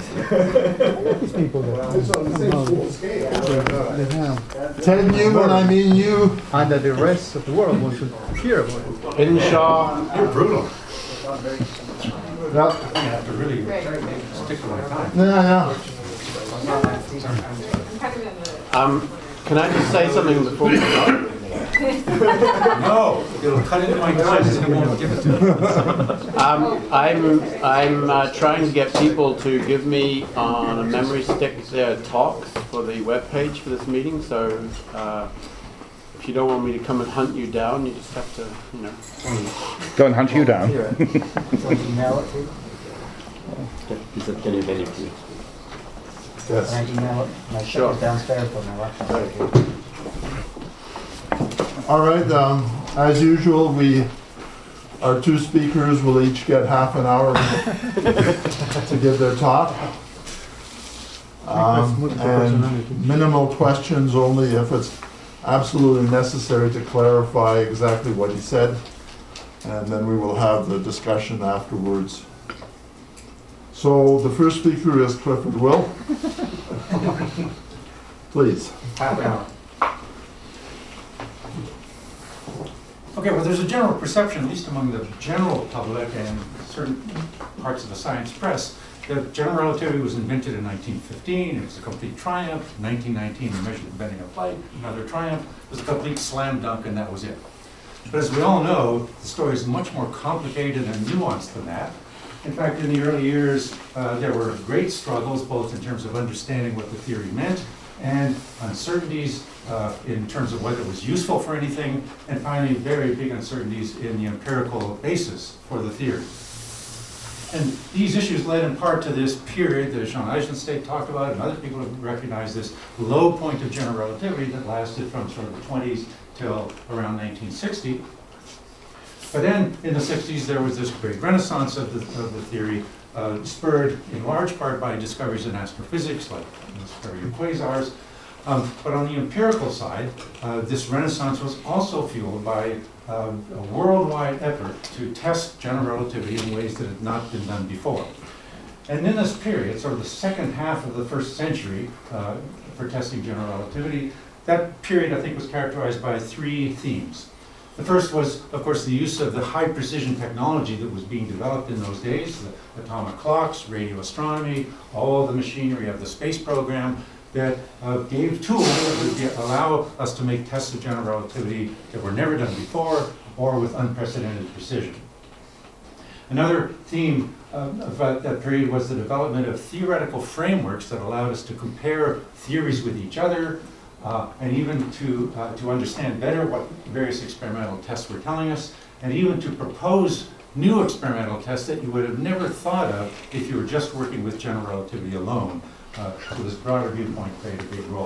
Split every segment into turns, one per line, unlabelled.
These people that
It's on the same school scale.
they have
Ted Newman, I mean you.
and that the rest of the world wants to hear about it.
Hinshaw.
You're brutal.
Yeah,
I have to really stick to my time.
yeah.
Can I just say something before we start?
No, it'll cut into my time and it won't give it to me.
I'm trying to get people to give me on a memory stick their talks for the webpage for this meeting. So if you don't want me to come and hunt you down, you just have to, you know.
Go and hunt you down.
Email it to
Can you get it?
Yes.
Can I email it? My
Sure.
shop downstairs for my laptop.
All right, as usual, our two speakers will each get half an hour to give their talk. And minimal questions only if it's absolutely necessary to clarify exactly what he said. And then we will have the discussion afterwards. So the first speaker is Clifford Will. Please.
Half an hour. Okay, well, there's a general perception, at least among the general public and certain parts of the science press, that general relativity was invented in 1915. It was a complete triumph. 1919, they measured the bending of light. Another triumph. It was a complete slam dunk, and that was it. But as we all know, the story is much more complicated and nuanced than that. In fact, in the early years, there were great struggles, both in terms of understanding what the theory meant and uncertainties in terms of whether it was useful for anything, and finally, very big uncertainties in the empirical basis for the theory. And these issues led in part to this period that Jean Eisenstadt talked about, and other people have recognized this low point of general relativity that lasted from sort of the 20s till around 1960. But then in the 60s, there was this great renaissance of the theory, spurred in large part by discoveries in astrophysics, like the discovery of quasars. But on the empirical side, this renaissance was also fueled by a worldwide effort to test general relativity in ways that had not been done before. And in this period, sort of the second half of the first century for testing general relativity, that period I think was characterized by three themes. The first was, of course, the use of the high precision technology that was being developed in those days, the atomic clocks, radio astronomy, all the machinery of the space program that gave tools that would allow us to make tests of general relativity that were never done before or with unprecedented precision. Another theme of that period was the development of theoretical frameworks that allowed us to compare theories with each other, and even to understand better what various experimental tests were telling us, and even to propose new experimental tests that you would have never thought of if you were just working with general relativity alone. So this broader viewpoint played a big role.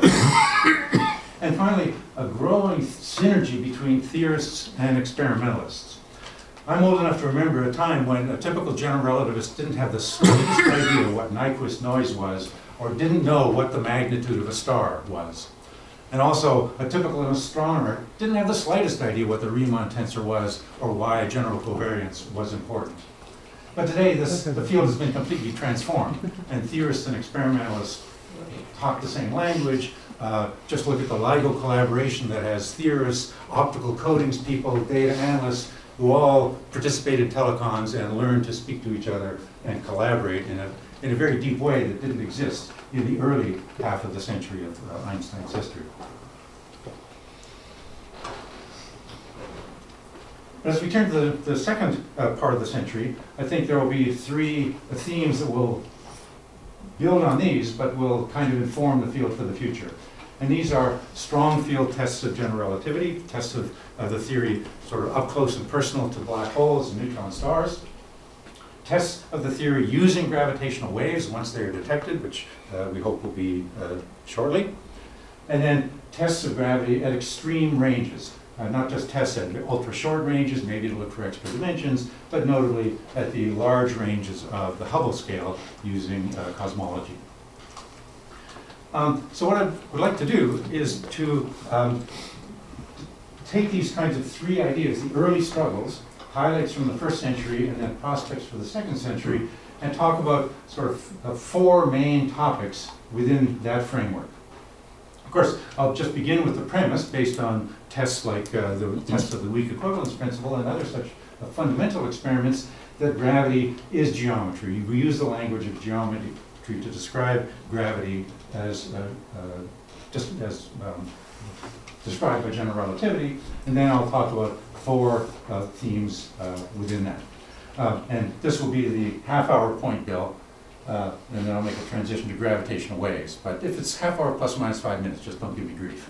And finally, a growing synergy between theorists and experimentalists. I'm old enough to remember a time when a typical general relativist didn't have the slightest idea what Nyquist noise was, or didn't know what the magnitude of a star was. And also, a typical astronomer didn't have the slightest idea what the Riemann tensor was or why general covariance was important. But today, the field has been completely transformed, and theorists and experimentalists talk the same language. Just look at the LIGO collaboration that has theorists, optical coatings people, data analysts, who all participate in telecons and learn to speak to each other and collaborate in a very deep way that didn't exist in the early half of the century of Einstein's history. As we turn to the second part of the century, I think there will be three themes that will build on these, but will kind of inform the field for the future. And these are strong field tests of general relativity, tests of the theory sort of up close and personal to black holes and neutron stars, tests of the theory using gravitational waves once they are detected, which we hope will be shortly, and then tests of gravity at extreme ranges. Not just tests at ultra short ranges, maybe to look for extra dimensions, but notably at the large ranges of the Hubble scale using cosmology. So what I would like to do is to take these kinds of three ideas, the early struggles, highlights from the first century, and then prospects for the second century, and talk about sort of four main topics within that framework. Of course, I'll just begin with the premise based on tests like the test of the weak equivalence principle and other such fundamental experiments that gravity is geometry. We use the language of geometry to describe gravity as described by general relativity, and then I'll talk about four themes within that. And this will be the half-hour point, Bill, and then I'll make a transition to gravitational waves. But if it's half hour plus or minus 5 minutes, just don't give me grief.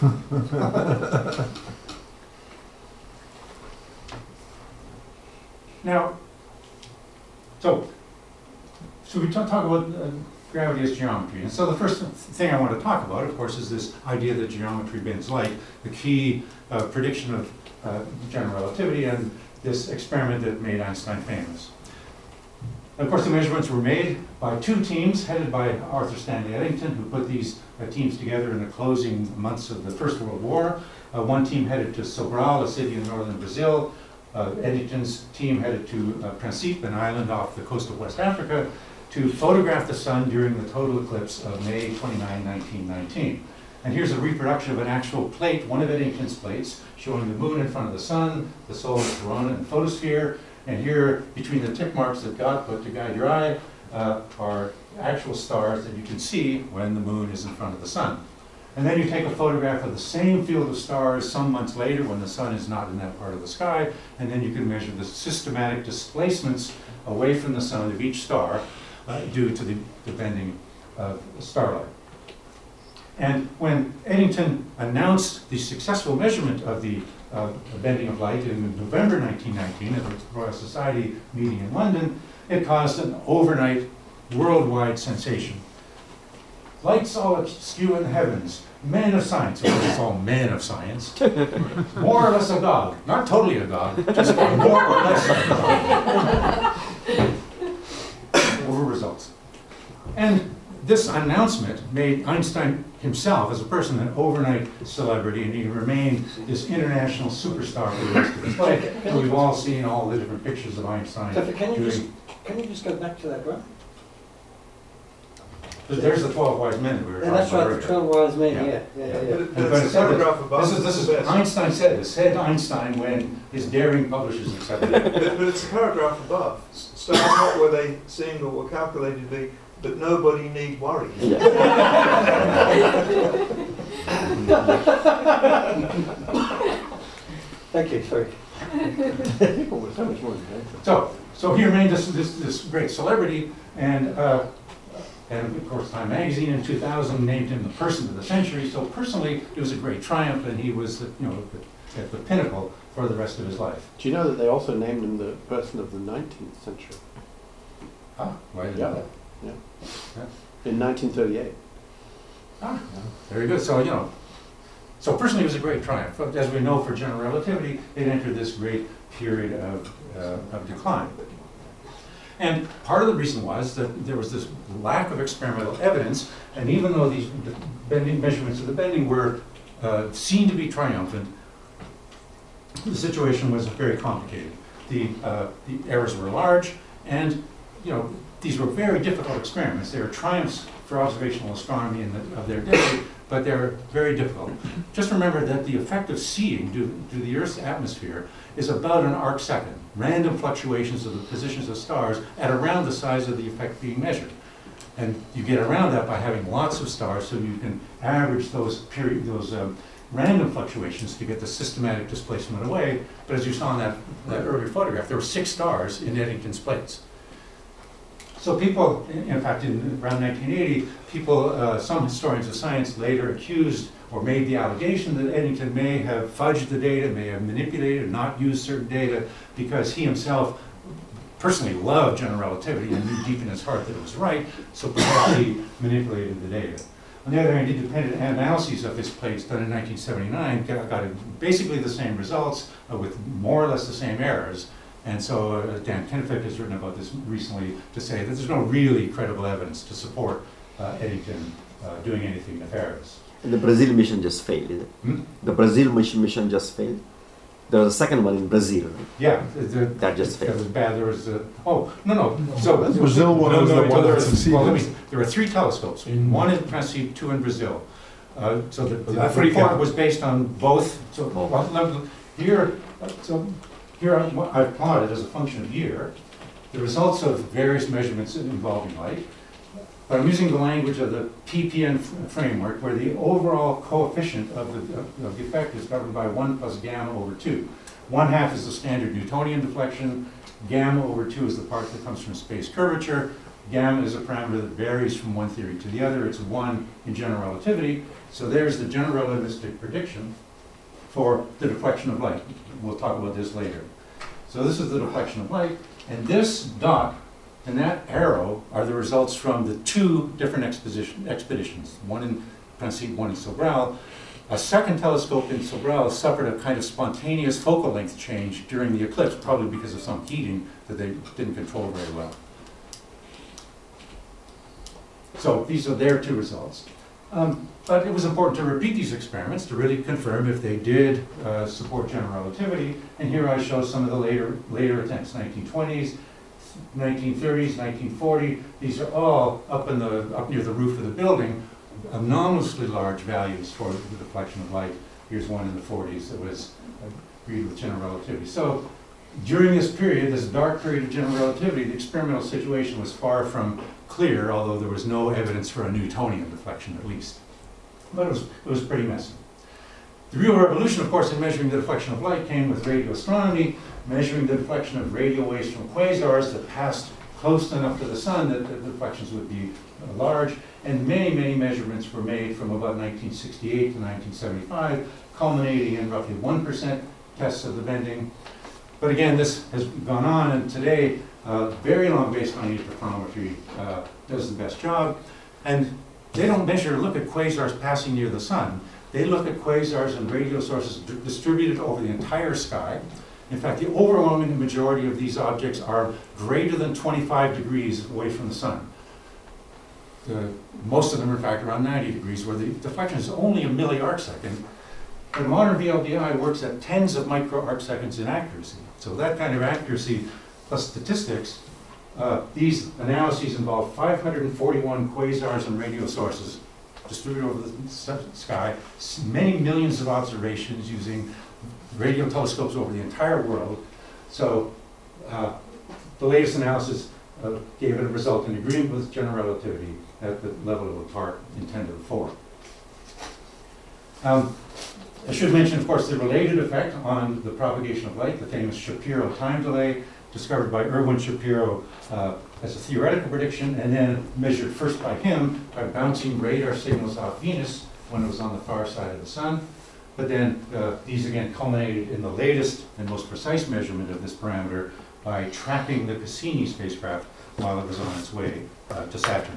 Now, so we talk about gravity as geometry. And so the first thing I want to talk about, of course, is this idea that geometry bends light, the key prediction of general relativity, and this experiment that made Einstein famous. Of course, the measurements were made by two teams headed by Arthur Stanley Eddington, who put these teams together in the closing months of the First World War. One team headed to Sobral, a city in northern Brazil. Eddington's team headed to Principe, an island off the coast of West Africa, to photograph the sun during the total eclipse of May 29, 1919. And here's a reproduction of an actual plate, one of Eddington's plates, showing the moon in front of the sun, the solar corona and photosphere. And here, between the tick marks that God put to guide your eye, are actual stars that you can see when the moon is in front of the sun. And then you take a photograph of the same field of stars some months later when the sun is not in that part of the sky, and then you can measure the systematic displacements away from the sun of each star due to the bending of starlight. And when Eddington announced the successful measurement of the bending of light in November 1919 at the Royal Society meeting in London, it caused an overnight worldwide sensation. Lights all askew in the heavens, men of science, of course it's all men of science, more or less agog, not totally agog, just more or less agog. Over results. And this announcement made Einstein himself, as a person, an overnight celebrity, and he remained this international superstar for the rest of his life. And we've all seen all the different pictures of Einstein.
Can you just go back to that graph?
There's the 12 wise men that we were talking
That's
about
right,
earlier.
the 12 wise men,
Yeah.
yeah.
But it said that- this is Einstein said this. Said Einstein when his daring publishers accepted it.
But it's the paragraph above. Stars not where they seemed or were calculated to be, but nobody need worry.
Thank you, sorry.
So he remained this great celebrity, and of course Time Magazine in 2000 named him the person of the century. So personally, it was a great triumph, and he was at the pinnacle for the rest of his life.
Do you know that they also named him the person of the 19th century?
Ah, why did
Yeah.
that?
In 1938.
Ah, very good. So personally, it was a great triumph. But as we know, for general relativity, it entered this great period of decline. And part of the reason was that there was this lack of experimental evidence, and even though these measurements of the bending were seen to be triumphant, the situation was very complicated. The errors were large, and these were very difficult experiments. They were triumphs for observational astronomy of their day, but they were very difficult. Just remember that the effect of seeing due to the Earth's atmosphere is about an arc-second, random fluctuations of the positions of stars at around the size of the effect being measured. And you get around that by having lots of stars, so you can average those random fluctuations to get the systematic displacement away. But as you saw in that earlier photograph, there were 6 stars in Eddington's plates. So people, in fact, in around 1980, some historians of science later accused or made the allegation that Eddington may have fudged the data, may have manipulated, not used certain data, because he himself personally loved general relativity and knew deep in his heart that it was right, so perhaps he manipulated the data. On the other hand, independent analyses of his plates done in 1979 got basically the same results with more or less the same errors. And so Dan Kennefick has written about this recently to say that there's no really credible evidence to support Eddington doing anything nefarious.
And the Brazil mission just failed, is it?
Hmm?
The Brazil mission just failed? There was a second one in Brazil
Yeah,
that just
that was
failed.
bad. There was no. So
The Brazil one was the one that succeeded.
There were 3 telescopes. One in Principe, 2 in Brazil. So the
Africa.
report was based on both. So here, I've plotted as a function of year the results of various measurements involving light. But I'm using the language of the PPN framework, where the overall coefficient of the effect is governed by 1 plus gamma over 2. 1/2 is the standard Newtonian deflection. Gamma over 2 is the part that comes from space curvature. Gamma is a parameter that varies from one theory to the other. It's 1 in general relativity. So there's the general relativistic prediction for the deflection of light. We'll talk about this later. So this is the deflection of light, and this dot and that arrow are the results from the 2 different expeditions, one in Principe, one in Sobral. A second telescope in Sobral suffered a kind of spontaneous focal length change during the eclipse, probably because of some heating that they didn't control very well. So these are their 2 results. But it was important to repeat these experiments to really confirm if they did support general relativity. And here I show some of the later attempts, 1920s, 1930s, 1940. These are all up near the roof of the building, anomalously large values for the deflection of light. Here's one in the 40s that was agreed with general relativity. So during this period, this dark period of general relativity, the experimental situation was far from clear, although there was no evidence for a Newtonian deflection at least. But it was pretty messy. The real revolution, of course, in measuring the deflection of light came with radio astronomy, measuring the deflection of radio waves from quasars that passed close enough to the sun that the deflections would be large. And many, many measurements were made from about 1968 to 1975, culminating in roughly 1% tests of the bending. But again, this has gone on, and today, very long baseline interferometry does the best job. And they don't look at quasars passing near the sun. They look at quasars and radio sources distributed over the entire sky. In fact, the overwhelming majority of these objects are greater than 25 degrees away from the sun. Most of them are, in fact, around 90 degrees, where the deflection is only a milliarcsecond. But modern VLBI works at tens of microarcseconds in accuracy. So that kind of accuracy plus statistics, these analyses involve 541 quasars and radio sources distributed over the sky, many millions of observations using radio telescopes over the entire world. So the latest analysis gave it a result in agreement with general relativity at the level of a part in 10 to the 4. I should mention, of course, the related effect on the propagation of light, the famous Shapiro time delay, discovered by Erwin Shapiro as a theoretical prediction, and then measured first by him by bouncing radar signals off Venus when it was on the far side of the sun. But then these again culminated in the latest and most precise measurement of this parameter by trapping the Cassini spacecraft while it was on its way to Saturn.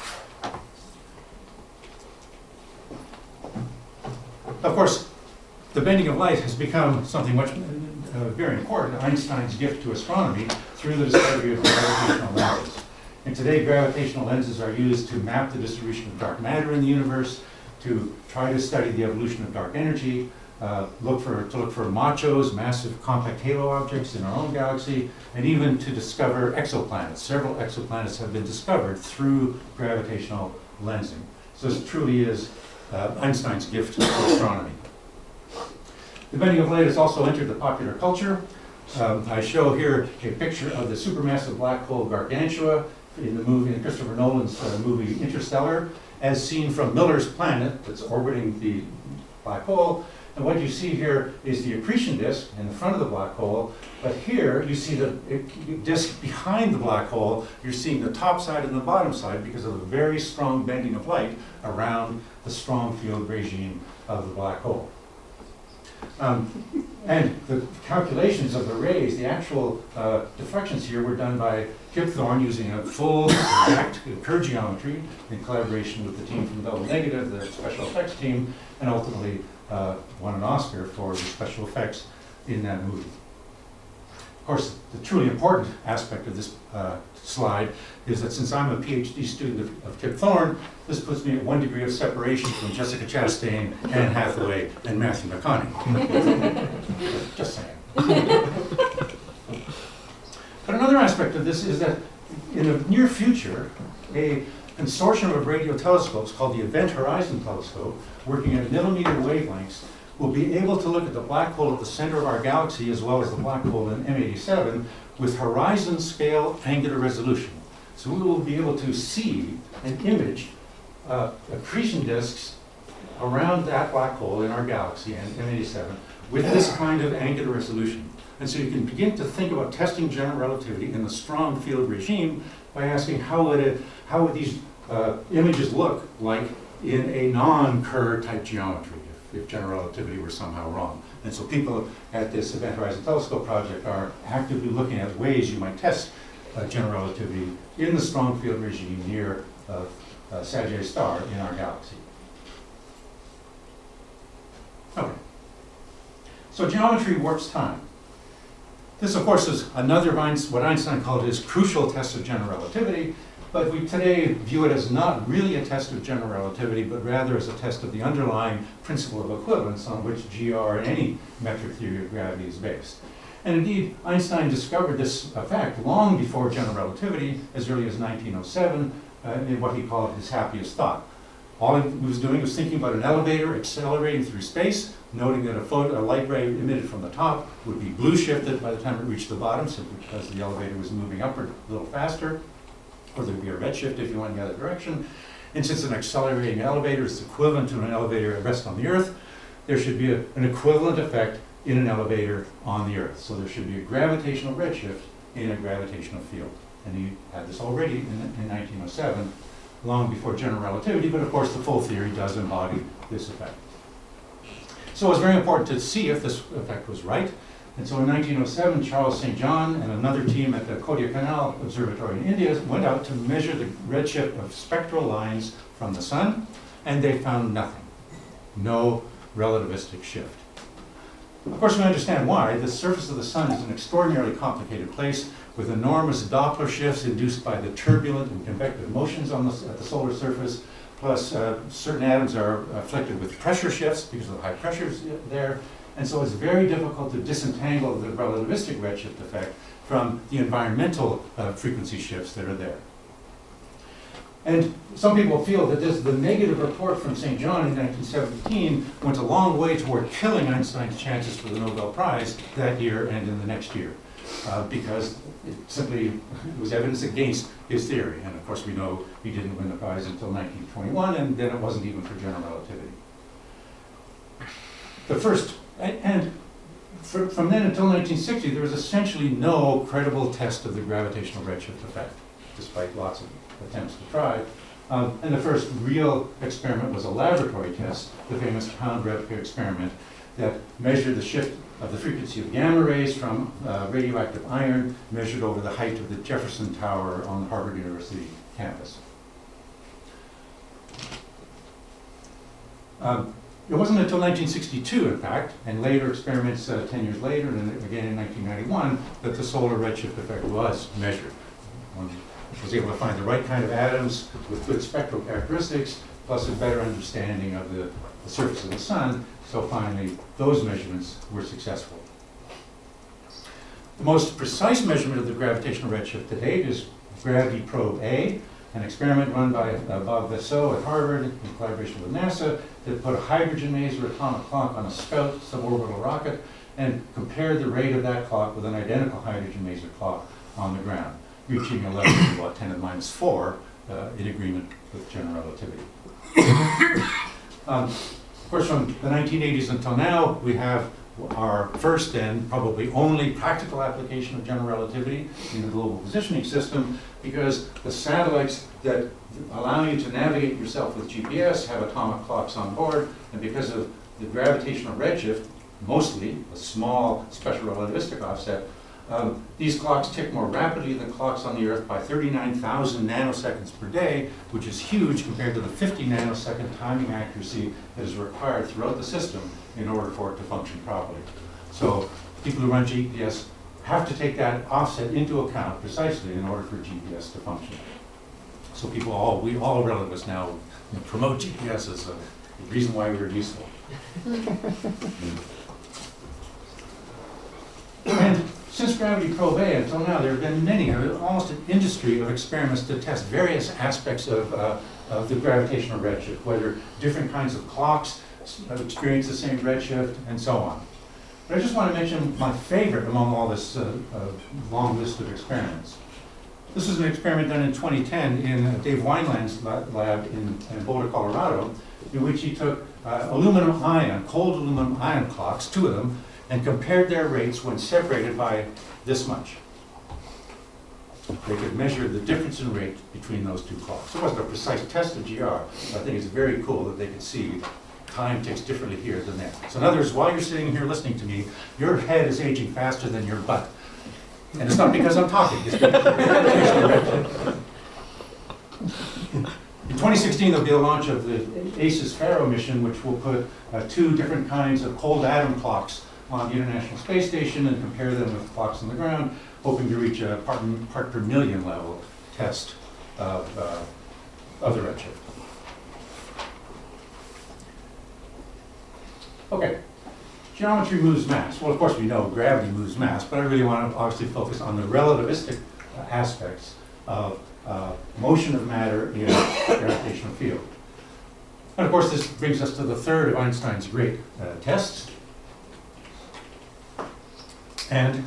Of course, the bending of light has become something much very important, Einstein's gift to astronomy, through the discovery of gravitational lenses. And today, gravitational lenses are used to map the distribution of dark matter in the universe, to try to study the evolution of dark energy, look for machos, massive compact halo objects in our own galaxy, and even to discover exoplanets. Several exoplanets have been discovered through gravitational lensing. So this truly is Einstein's gift to astronomy. The bending of light has also entered the popular culture. I show here a picture of the supermassive black hole Gargantua in the Christopher Nolan's movie Interstellar, as seen from Miller's planet that's orbiting the black hole. And what you see here is the accretion disk in the front of the black hole, but here you see the disk behind the black hole. You're seeing the top side and the bottom side because of the very strong bending of light around the strong field regime of the black hole. And the calculations of the rays, the actual deflections here were done by Kip Thorne using a full exact Kerr geometry in collaboration with the team from Double Negative, the special effects team, and ultimately won an Oscar for the special effects in that movie. Of course, the truly important aspect of this slide is that since I'm a PhD student of Kip Thorne, this puts me at 1 degree of separation from Jessica Chastain, Anne Hathaway, and Matthew McConaughey. Just saying. But another aspect of this is that in the near future, a consortium of radio telescopes called the Event Horizon Telescope, working at millimeter wavelengths, will be able to look at the black hole at the center of our galaxy as well as the black hole in M87 with horizon scale angular resolution. So we will be able to see and image accretion disks around that black hole in our galaxy and M87 with this kind of angular resolution. And so you can begin to think about testing general relativity in the strong field regime by asking how would these images look like in a non-Kerr type geometry if general relativity were somehow wrong. And so people at this Event Horizon Telescope project are actively looking at ways you might test general relativity in the strong field regime near Sagittarius star in our galaxy. Okay. So geometry warps time. This, of course, is another what Einstein called his crucial test of general relativity, but we today view it as not really a test of general relativity, but rather as a test of the underlying principle of equivalence on which GR and any metric theory of gravity is based. And indeed, Einstein discovered this effect long before general relativity, as early as 1907, in what he called his happiest thought. All he was doing was thinking about an elevator accelerating through space, noting that a light ray emitted from the top would be blue shifted by the time it reached the bottom, simply because the elevator was moving upward a little faster, or there would be a redshift if you went in the other direction. And since an accelerating elevator is equivalent to an elevator at rest on the Earth, there should be an equivalent effect in an elevator on the Earth. So there should be a gravitational redshift in a gravitational field. And he had this already in 1907, long before general relativity, but of course the full theory does embody this effect. So it was very important to see if this effect was right. And so in 1907, Charles St. John and another team at the Kodaikanal Observatory in India went out to measure the redshift of spectral lines from the sun, and they found nothing. No relativistic shift. Of course, we understand why. The surface of the sun is an extraordinarily complicated place with enormous Doppler shifts induced by the turbulent and convective motions at the solar surface, plus certain atoms are afflicted with pressure shifts because of the high pressures there. And so it's very difficult to disentangle the relativistic redshift effect from the environmental frequency shifts that are there. And some people feel that the negative report from St. John in 1917 went a long way toward killing Einstein's chances for the Nobel Prize that year and in the next year, because it simply was evidence against his theory. And of course, we know he didn't win the prize until 1921, and then it wasn't even for general relativity. From then until 1960, there was essentially no credible test of the gravitational redshift effect, despite lots of attempts to try. And the first real experiment was a laboratory test, the famous Pound-Repke experiment, that measured the shift of the frequency of gamma rays from radioactive iron, measured over the height of the Jefferson Tower on the Harvard University campus. It wasn't until 1962, in fact, and later experiments 10 years later, and again in 1991, that the solar redshift effect was measured. One was able to find the right kind of atoms with good spectral characteristics, plus a better understanding of the surface of the sun, so finally those measurements were successful. The most precise measurement of the gravitational redshift to date is Gravity Probe A, an experiment run by Bob Vassaux at Harvard in collaboration with NASA that put a hydrogen maser atomic clock on a Scout suborbital rocket and compared the rate of that clock with an identical hydrogen maser clock on the ground, reaching a level of about 10 to the minus 4 in agreement with general relativity. Of course, from the 1980s until now, we have our first and probably only practical application of general relativity in the global positioning system, because the satellites that allow you to navigate yourself with GPS have atomic clocks on board, and because of the gravitational redshift, mostly a small special relativistic offset, these clocks tick more rapidly than clocks on the Earth by 39,000 nanoseconds per day, which is huge compared to the 50 nanosecond timing accuracy that is required throughout the system in order for it to function properly. So people who run GPS have to take that offset into account precisely in order for GPS to function. So we all relativists now promote GPS as a reason why we're useful. And since Gravity Probe A until now, there have been many, almost an industry of experiments to test various aspects of the gravitational redshift, whether different kinds of clocks experience the same redshift, and so on. But I just want to mention my favorite among all this long list of experiments. This was an experiment done in 2010 in Dave Wineland's lab in Boulder, Colorado, in which he took cold aluminum ion clocks, 2 of them, and compared their rates when separated by this much. They could measure the difference in rate between those 2 clocks. It wasn't a precise test of GR, but I think it's very cool that they could see time ticks differently here than there. So in other words, while you're sitting here listening to me, your head is aging faster than your butt. And it's not because I'm talking, it's because in 2016, there'll be a launch of the ACES Pharaoh mission, which will put 2 different kinds of cold atom clocks on the International Space Station and compare them with clocks on the ground, hoping to reach a part per million level test of the redshift. Okay, geometry moves mass. Well, of course we know gravity moves mass, but I really want to obviously focus on the relativistic aspects of motion of matter in a gravitational field. And of course this brings us to the third of Einstein's great tests, and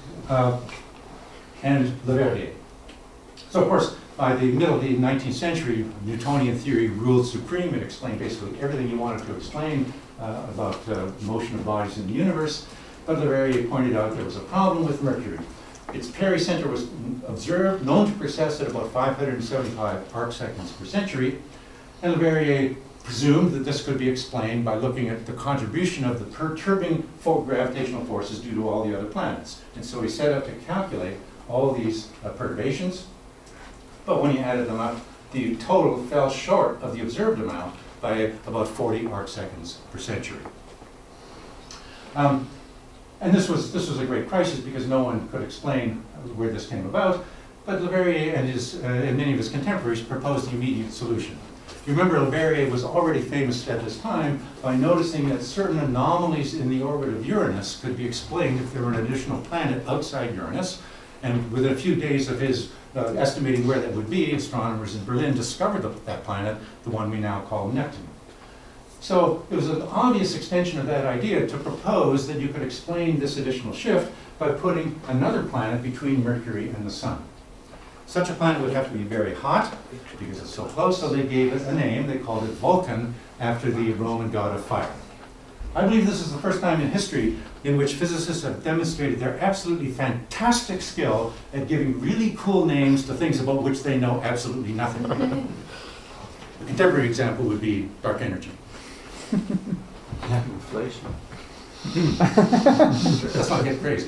Leverrier. So of course, by the middle of the 19th century, Newtonian theory ruled supreme. It explained basically everything you wanted to explain about motion of bodies in the universe. But Leverrier pointed out there was a problem with Mercury. Its pericenter was observed, known to precess at about 575 arcseconds per century, and Leverrier presumed that this could be explained by looking at the contribution of the perturbing gravitational forces due to all the other planets. And so he set out to calculate all these perturbations, but when he added them up, the total fell short of the observed amount by about 40 arcseconds per century. And this was a great crisis because no one could explain where this came about, but Leverrier and many of his contemporaries proposed the immediate solution. You remember Leverrier was already famous at this time by noticing that certain anomalies in the orbit of Uranus could be explained if there were an additional planet outside Uranus, and within a few days of his estimating where that would be, astronomers in Berlin discovered that planet, the one we now call Neptune. So it was an obvious extension of that idea to propose that you could explain this additional shift by putting another planet between Mercury and the Sun. Such a planet would have to be very hot because it's so close, so they gave it a name. They called it Vulcan, after the Roman god of fire. I believe this is the first time in history in which physicists have demonstrated their absolutely fantastic skill at giving really cool names to things about which they know absolutely nothing. A contemporary example would be dark energy.
Inflation.
Let's not get crazy.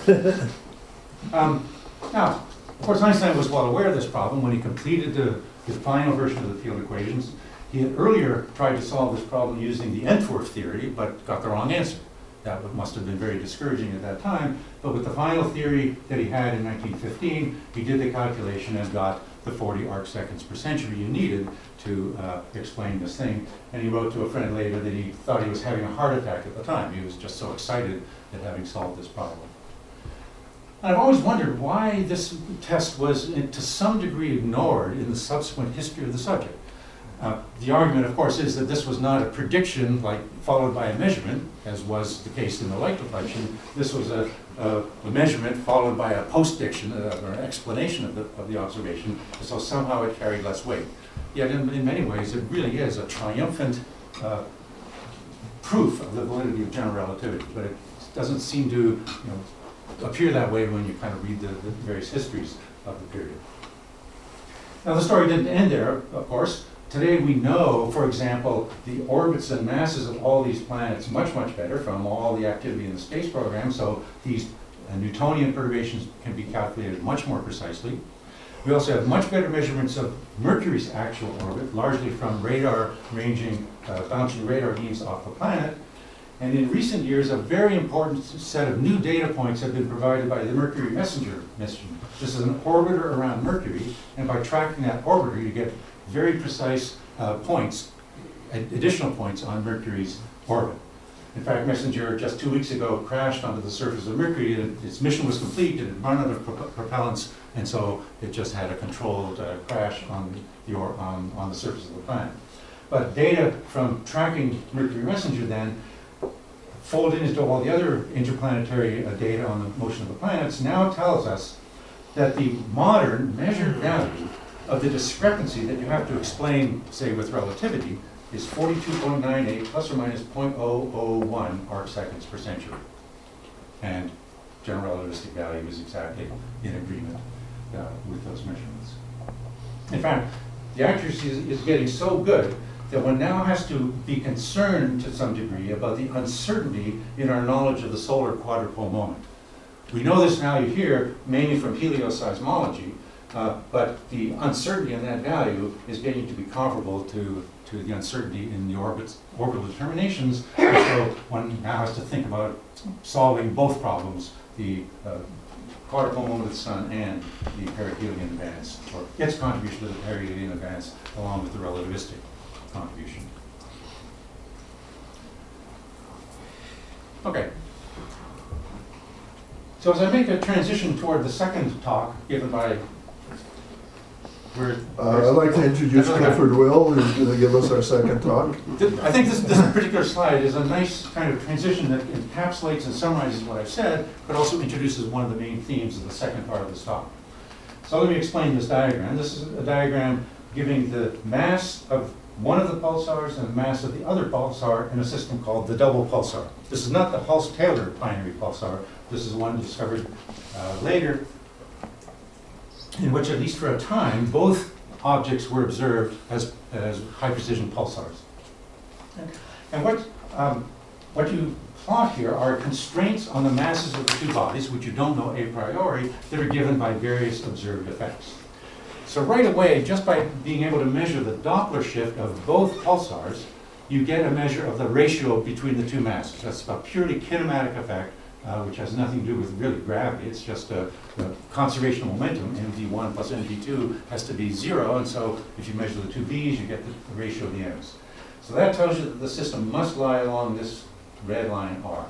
Now, of course, Einstein was well aware of this problem when he completed his final version of the field equations. He had earlier tried to solve this problem using the Entworth theory, but got the wrong answer. That must have been very discouraging at that time. But with the final theory that he had in 1915, he did the calculation and got the 40 arcseconds per century you needed to explain this thing. And he wrote to a friend later that he thought he was having a heart attack at the time. He was just so excited at having solved this problem. I've always wondered why this test was, to some degree, ignored in the subsequent history of the subject. The argument, of course, is that this was not a prediction followed by a measurement, as was the case in the light deflection. This was a measurement followed by a postdiction, or an explanation of the observation, so somehow it carried less weight. Yet in many ways, it really is a triumphant proof of the validity of general relativity, but it doesn't seem to appear that way when you kind of read the various histories of the period. Now, the story didn't end there, of course. Today we know, for example, the orbits and masses of all these planets much, much better from all the activity in the space program, so these Newtonian perturbations can be calculated much more precisely. We also have much better measurements of Mercury's actual orbit, largely from radar bouncing radar beams off the planet. And in recent years, a very important set of new data points have been provided by the Mercury Messenger mission. This is an orbiter around Mercury, and by tracking that orbiter, you get very precise points, additional points on Mercury's orbit. In fact, Messenger just 2 weeks ago crashed onto the surface of Mercury, and its mission was complete, it had run out of propellants, and so it just had a controlled crash on the surface of the planet. But data from tracking Mercury Messenger then folded into all the other interplanetary data on the motion of the planets now tells us that the modern measured value of the discrepancy that you have to explain, say, with relativity, is 42.98 plus or minus 0.001 arc seconds per century. And general relativistic value is exactly in agreement with those measurements. In fact, the accuracy is getting so good that one now has to be concerned to some degree about the uncertainty in our knowledge of the solar quadrupole moment. We know this value here mainly from helioseismology, but the uncertainty in that value is getting to be comparable to the uncertainty in the orbital determinations, and so one now has to think about solving both problems, the quadrupole moment of the Sun and the perihelion advance, or its contribution to the perihelion advance, along with the relativistic contribution. Okay. So as I make a transition toward the second talk given by
I'd like to introduce Clifford Will, who's going to give us our second talk.
I think this particular slide is a nice kind of transition that encapsulates and summarizes what I've said, but also introduces one of the main themes of the second part of this talk. So let me explain this diagram. This is a diagram giving the mass of one of the pulsars and the mass of the other pulsar in a system called the double pulsar. This is not the Hulse-Taylor binary pulsar. This is one discovered later, in which, at least for a time, both objects were observed as high-precision pulsars. And what you plot here are constraints on the masses of the two bodies, which you don't know a priori, that are given by various observed effects. So right away, just by being able to measure the Doppler shift of both pulsars, you get a measure of the ratio between the two masses. That's a purely kinematic effect, which has nothing to do with really gravity. It's just a conservation of momentum. mv1 plus mv2 has to be 0, and so if you measure the two v's, you get the ratio of the m's. So that tells you that the system must lie along this red line R.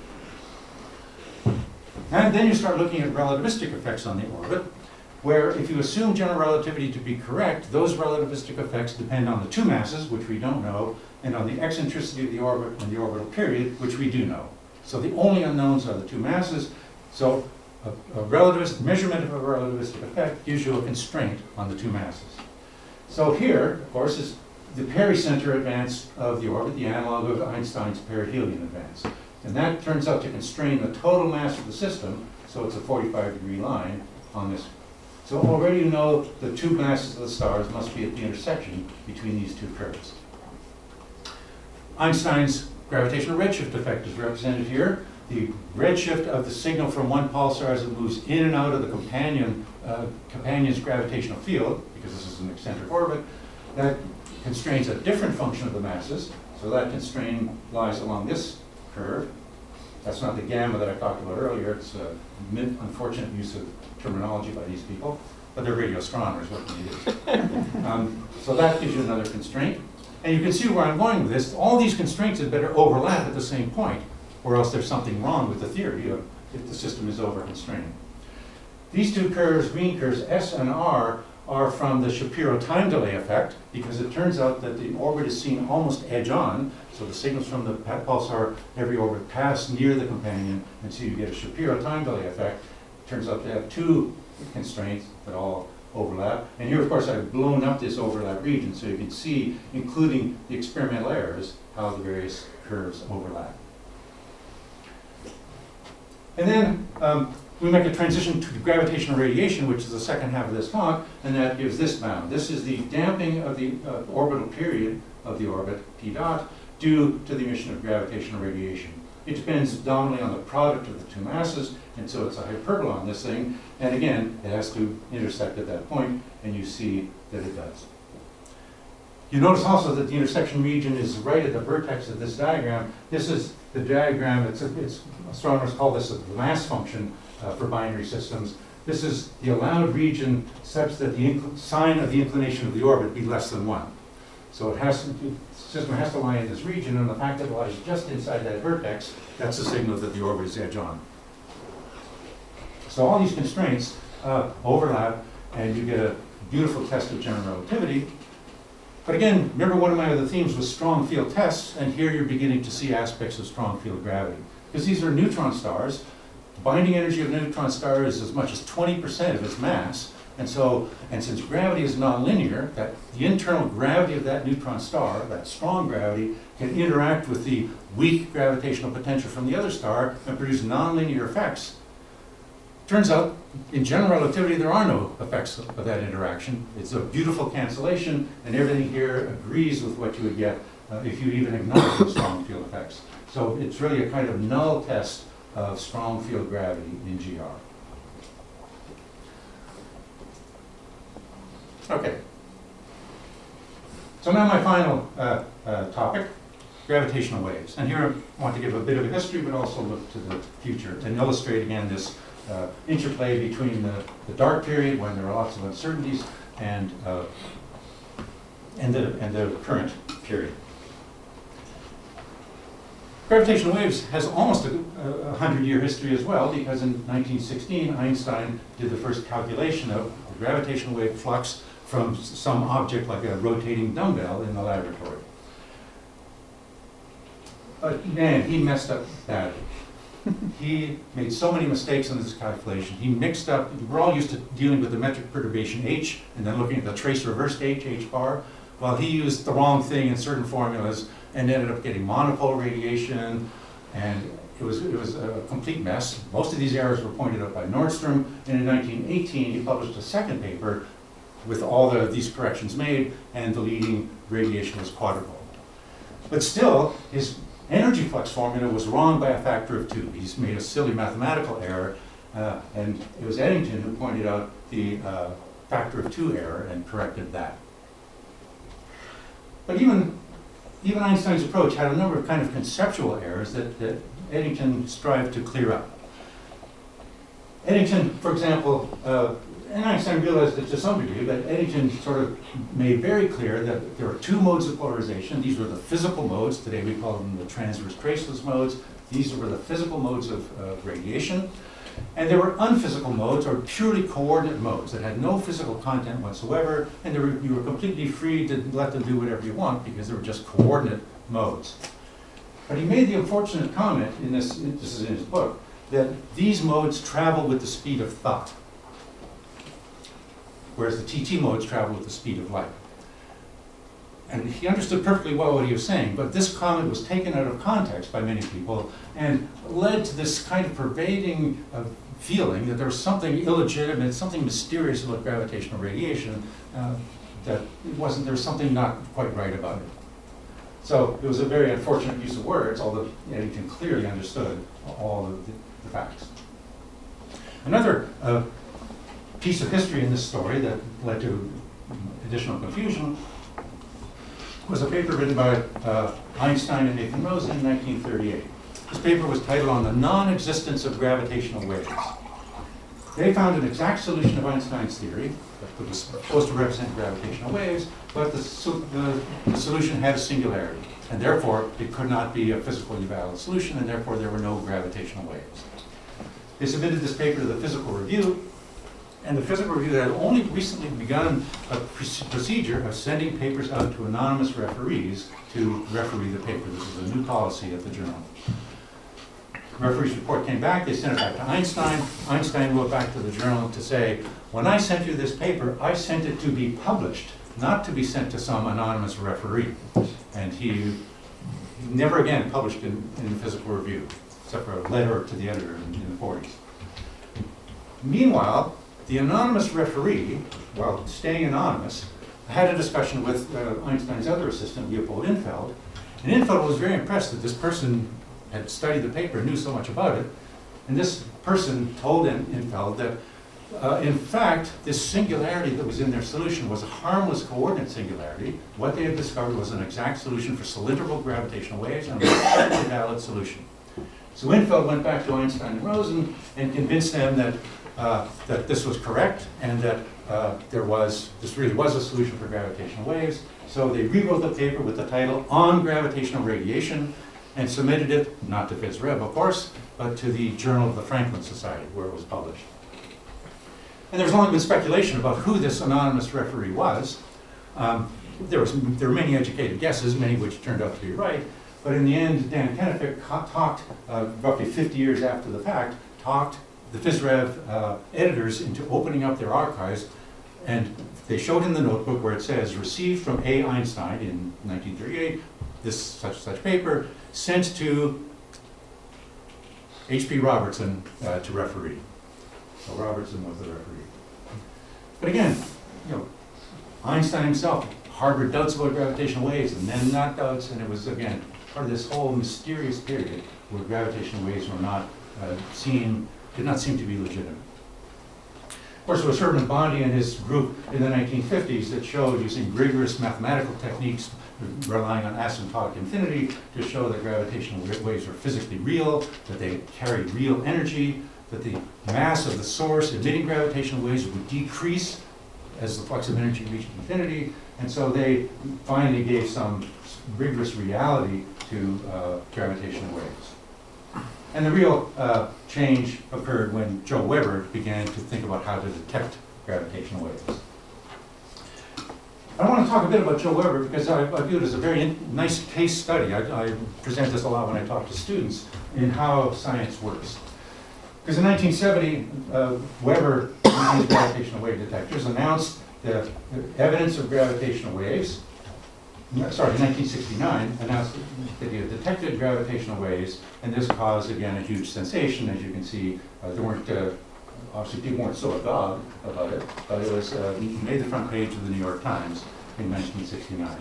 And then you start looking at relativistic effects on the orbit, where if you assume general relativity to be correct, those relativistic effects depend on the two masses, which we don't know, and on the eccentricity of the orbit and the orbital period, which we do know. So the only unknowns are the two masses. So a measurement of a relativistic effect gives you a constraint on the two masses. So here, of course, is the pericenter advance of the orbit, the analog of Einstein's perihelion advance. And that turns out to constrain the total mass of the system, so it's a 45-degree line on this. So already you know the two masses of the stars must be at the intersection between these two curves. Einstein's gravitational redshift effect is represented here. The redshift of the signal from one pulsar as it moves in and out of the companion's gravitational field, because this is an eccentric orbit, that constrains a different function of the masses. So that constraint lies along this curve. That's not the gamma that I talked about earlier. It's a unfortunate use of terminology by these people, but they're radio astronomers, what can you do? So that gives you another constraint. And you can see where I'm going with this. All these constraints had better overlap at the same point, or else there's something wrong with the theory if the system is over-constrained. These two curves, green curves, S and R, are from the Shapiro time delay effect, because it turns out that the orbit is seen almost edge-on, so the signals from the pulsar every orbit pass near the companion, and so you get a Shapiro time delay effect. It turns out to have two constraints that all overlap. And here, of course, I've blown up this overlap region so you can see, including the experimental errors, how the various curves overlap. And then we make a transition to gravitational radiation, which is the second half of this talk, and that gives this bound. This is the damping of the orbital period of the orbit, p dot, due to the emission of gravitational radiation. It depends dominantly on the product of the two masses, and so it's a hyperbola on this thing, and again, it has to intersect at that point, and you see that it does. You notice also that the intersection region is right at the vertex of this diagram. This is the diagram, astronomers call this the mass function for binary systems. This is the allowed region such that the sign of the inclination of the orbit be less than 1. So the system has to lie in this region, and the fact that it lies just inside that vertex, that's a signal that the orbit is edge on. So all these constraints overlap, and you get a beautiful test of general relativity. But again, remember one of my other themes was strong field tests, and here you're beginning to see aspects of strong field gravity. Because these are neutron stars. The binding energy of a neutron star is as much as 20% of its mass. And since gravity is nonlinear, that the internal gravity of that neutron star, that strong gravity, can interact with the weak gravitational potential from the other star and produce nonlinear effects. Turns out, in general relativity, there are no effects of that interaction. It's a beautiful cancellation, and everything here agrees with what you would get if you even ignore the strong field effects. So it's really a kind of null test of strong field gravity in GR. Okay. So now my final topic, gravitational waves. And here I want to give a bit of a history, but also look to the future and illustrate again this interplay between the dark period, when there are lots of uncertainties, and the current period. Gravitational waves has almost a 100-year history as well, because in 1916 Einstein did the first calculation of the gravitational wave flux from some object like a rotating dumbbell in the laboratory. But man, he messed up badly. He made so many mistakes in this calculation. He mixed up, we're all used to dealing with the metric perturbation h, and then looking at the trace reversed h bar. Well, he used the wrong thing in certain formulas and ended up getting monopole radiation, and it was a complete mess. Most of these errors were pointed out by Nordstrom, and in 1918 he published a second paper with all these corrections made, and the leading radiation was quadrupole. But still, his energy flux formula was wrong by a factor of 2. He's made a silly mathematical error, and it was Eddington who pointed out the factor of 2 error and corrected that. But even Einstein's approach had a number of kind of conceptual errors that Eddington strived to clear up. Eddington, for example, and Einstein realized it to some degree, but Eddington sort of made very clear that there are 2 modes of polarization. These were the physical modes. Today we call them the transverse traceless modes. These were the physical modes of radiation. And there were unphysical modes, or purely coordinate modes, that had no physical content whatsoever, and you were completely free to let them do whatever you want because they were just coordinate modes. But he made the unfortunate comment, this is in his book, that these modes travel with the speed of thought, whereas the TT modes travel with the speed of light. And he understood perfectly well what he was saying, but this comment was taken out of context by many people and led to this kind of pervading feeling that there was something illegitimate, something mysterious about gravitational radiation, that there was something not quite right about it. So it was a very unfortunate use of words, although Eddington clearly understood all of the facts. Another piece of history in this story that led to additional confusion was a paper written by Einstein and Nathan Rosen in 1938. This paper was titled On the Non-Existence of Gravitational Waves. They found an exact solution of Einstein's theory that was supposed to represent gravitational waves, but the solution had a singularity, and therefore it could not be a physically valid solution, and therefore there were no gravitational waves. They submitted this paper to the Physical Review, and the Physical Review had only recently begun a procedure of sending papers out to anonymous referees to referee the paper. This is a new policy at the journal. The referee's report came back, they sent it back to Einstein. Einstein wrote back to the journal to say, when I sent you this paper, I sent it to be published, not to be sent to some anonymous referee. And he never again published in the Physical Review, except for a letter to the editor in the 40s. Meanwhile, the anonymous referee, while staying anonymous, had a discussion with Einstein's other assistant, Leopold Infeld, and Infeld was very impressed that this person had studied the paper and knew so much about it, and this person told Infeld that In fact, this singularity that was in their solution was a harmless coordinate singularity. What they had discovered was an exact solution for cylindrical gravitational waves and a perfectly valid solution. So Winfeld went back to Einstein and Rosen and convinced them that, that this was correct and that this really was a solution for gravitational waves. So they rewrote the paper with the title On Gravitational Radiation and submitted it, not to FISREV, of course, but to the Journal of the Franklin Society, where it was published. And there's long been speculation about who this anonymous referee was. There were many educated guesses, many of which turned out to be right. But in the end, Dan Kennefic talked, roughly 50 years after the fact, talked the FISREV editors into opening up their archives. And they showed him the notebook where it says, received from A. Einstein in 1938, this such paper, sent to H.P. Robertson to referee. So Robertson was the referee. But again, Einstein himself harbored doubts about gravitational waves, and then not doubts, and it was, again, part of this whole mysterious period where gravitational waves were not did not seem to be legitimate. Of course, it was Herman Bondi and his group in the 1950s that showed, using rigorous mathematical techniques, relying on asymptotic infinity, to show that gravitational waves were physically real, that they carried real energy, that the mass of the source emitting gravitational waves would decrease as the flux of energy reached infinity, and so they finally gave some rigorous reality to gravitational waves. And the real change occurred when Joe Weber began to think about how to detect gravitational waves. I want to talk a bit about Joe Weber because I view it as a very nice case study. I present this a lot when I talk to students in how science works. Because in 1970, Weber, using his gravitational wave detectors, announced the evidence of gravitational waves. Sorry, in 1969, announced that he had detected gravitational waves, and this caused, again, a huge sensation. As you can see, there weren't, obviously people weren't so agog about it, but it was made the front page of the New York Times in 1969.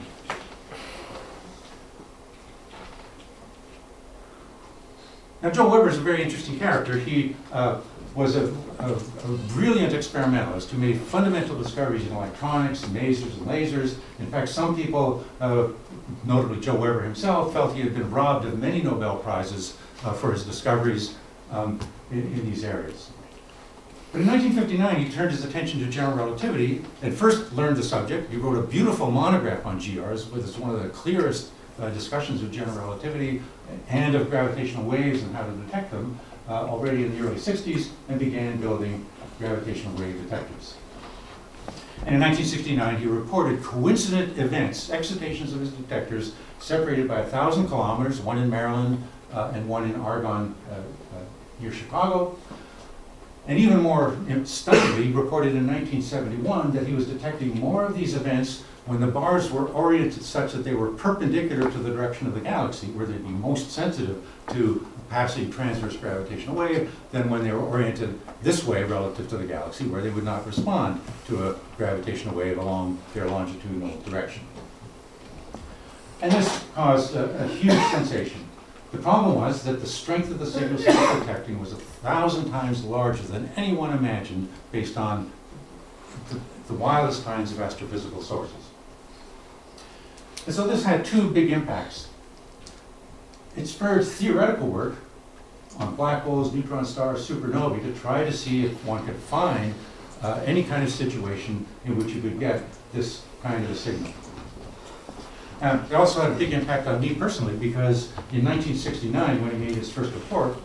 Now, Joe Weber is a very interesting character. He was a brilliant experimentalist who made fundamental discoveries in electronics, and masers, and lasers. In fact, some people, notably Joe Weber himself, felt he had been robbed of many Nobel Prizes for his discoveries in these areas. But in 1959, he turned his attention to general relativity and first learned the subject. He wrote a beautiful monograph on GRs, which is one of the clearest discussions of general relativity and of gravitational waves and how to detect them already in the early 60s, and began building gravitational wave detectors. And in 1969, he reported coincident events, excitations of his detectors, separated by 1,000 kilometers, one in Maryland and one in Argonne near Chicago. And even more stunningly, he reported in 1971 that he was detecting more of these events when the bars were oriented such that they were perpendicular to the direction of the galaxy, where they'd be most sensitive to passing transverse gravitational wave, than when they were oriented this way relative to the galaxy, where they would not respond to a gravitational wave along their longitudinal direction. And this caused a huge sensation. The problem was that the strength of the signals he was detecting was 1,000 times larger than anyone imagined based on the wildest kinds of astrophysical sources. And so this had two big impacts. It spurred theoretical work on black holes, neutron stars, supernovae to try to see if one could find any kind of situation in which you could get this kind of a signal. And it also had a big impact on me personally because in 1969, when he made his first report,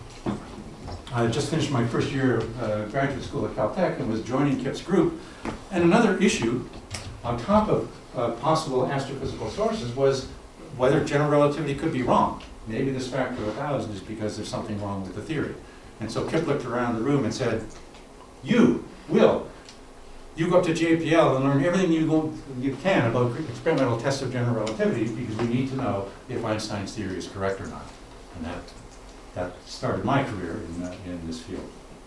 I just finished my first year of graduate school at Caltech and was joining Kip's group. And another issue on top of possible astrophysical sources was whether general relativity could be wrong. Maybe this factor of 1,000 is because there's something wrong with the theory. And so Kip looked around the room and said, Will, you go up to JPL and learn everything you can about experimental tests of general relativity because we need to know if Einstein's theory is correct or not. And that started my career in this field.